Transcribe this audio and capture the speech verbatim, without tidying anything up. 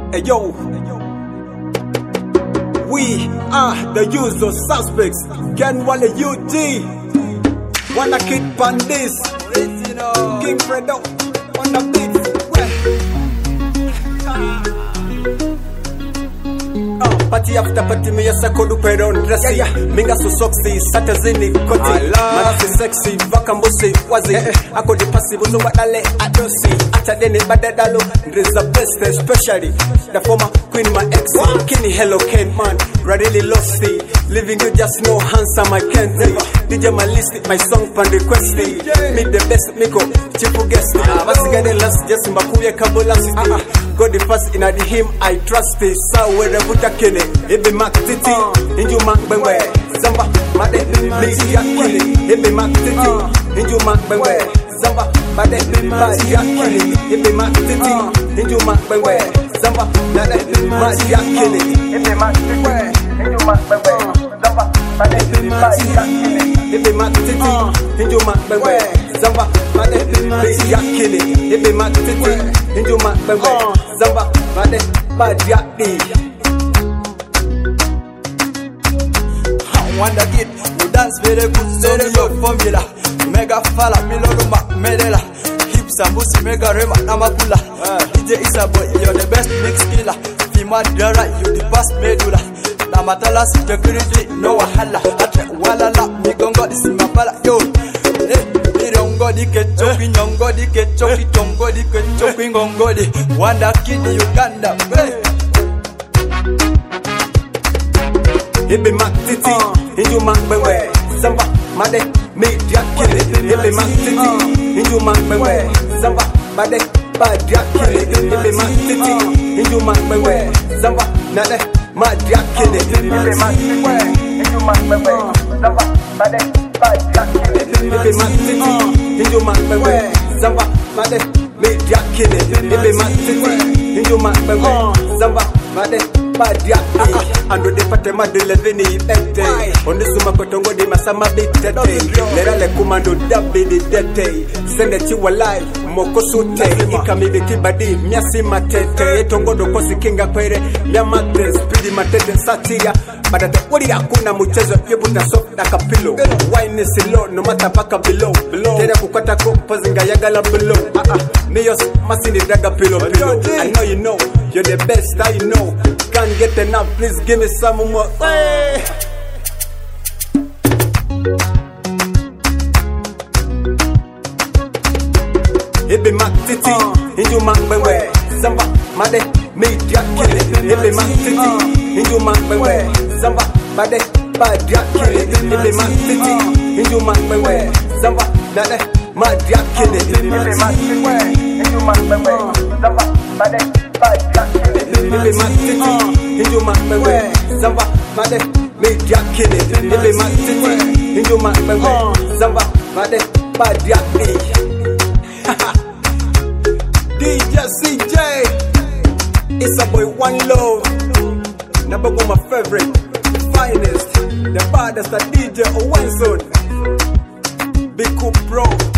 Hey yo, we are the usual suspects. Ken Wale U G, wanna kid Pandis, King Fredo, wanna beats. Party after party, me yasa kodu peron dressy. Minga so sexy, sata zini koti. Marasi sexy, vakambusi wazi. Ako di pasi buzo wadale adosi. Ata deni badadalo, ndreza best especially the former queen my ex. Kini hello Ken man, really lost it. Living you just no handsome I can't take. D J my list, my song pan request. Meet the best miko, chifu guest. Basigade last just mbakuye kabola city. God the first in the him I trust it. So wherever Kene, it be Mac Titi, Inju Mac Benway, Zamba, Made, Lady Akili, it be Mac Titi, Inju Mac Benway, Zamba, Made, Lady Akili, it be Mac Titi, Inju Mac Benway, Zamba, Made, Lady Akili, it be Mac Titi, Inju Mac Benway, Zamba, Made, Lady Akili, it be Mac Titi, Inju Mac Benway, Zamba, Made, Lady Akili, it be Mac Titi, Inju Mac Benway, Zamba, Made, Lady Akili. Wanda kid, you dance very good, very good formula. Mega fala, miloruma, medela. Hips and pussy, mega rema, namakula. D J is a boy, you're the best mix killer. Fima dara, you the best medulla. Namatala, security, no wahala. Atre walala, mi gongo, this is my pala, yo. Hey, rongo di ke choki, nyongo di ke choki, tongo di ke choki, ngongo di. Wanda kid, Uganda, hey. It be Mac Titi, Inju Mac Benway, Zamba, Made, Media Kili. It be Mac Titi, Inju Mac Benway, Zamba, Made, Badia Kili. It be Mac Titi, Inju Mac Benway, Zamba, Made, Madia Kili. It be Mac Titi, Inju Mac Benway, Zamba, Made, Badia Kili. It be Mac Titi, Inju Mac Benway, Zamba, Made, Media Kili. It be Mac Titi, Inju Mac Benway, Zamba, Made. Badia ah ando de pate madele veni ete on suma kotongo di masama bitete lera le kumando dabi di dete sende ti walai moko sute ikami biti badi myasi matete etongo do kosi kinga kwere myamate speed matete satia badate wori hakuna mchezo yebuta soft like a pillow wine is low no matter paka below tera kukwata ko pozinga yagala below ah ah meyos masini daga pillow pillow I know you know you're the best I know. Can't get enough, please give me some more. Hey. It be Mac Titi, Inju Mac Benway, Zamba, Made, Media Kili. It be Mac Titi, Inju Mac Benway, Zamba, Made, Badia Kili. It be Mac Titi, Inju Mac Benway, Zamba, Made, Madia Kili. It be Mac Titi, Inju Mac Benway, Zamba, Made. It be Mac Titi, Inju Mac Benway, Zamba, Made, Media Kili. It be Mac Titi, Inju Mac Benway, Zamba, Made, Badia Kili. D J C J, it's a boy One Love, number one my favorite, the finest, the baddest, the D J Owenson, Big Cool Pro.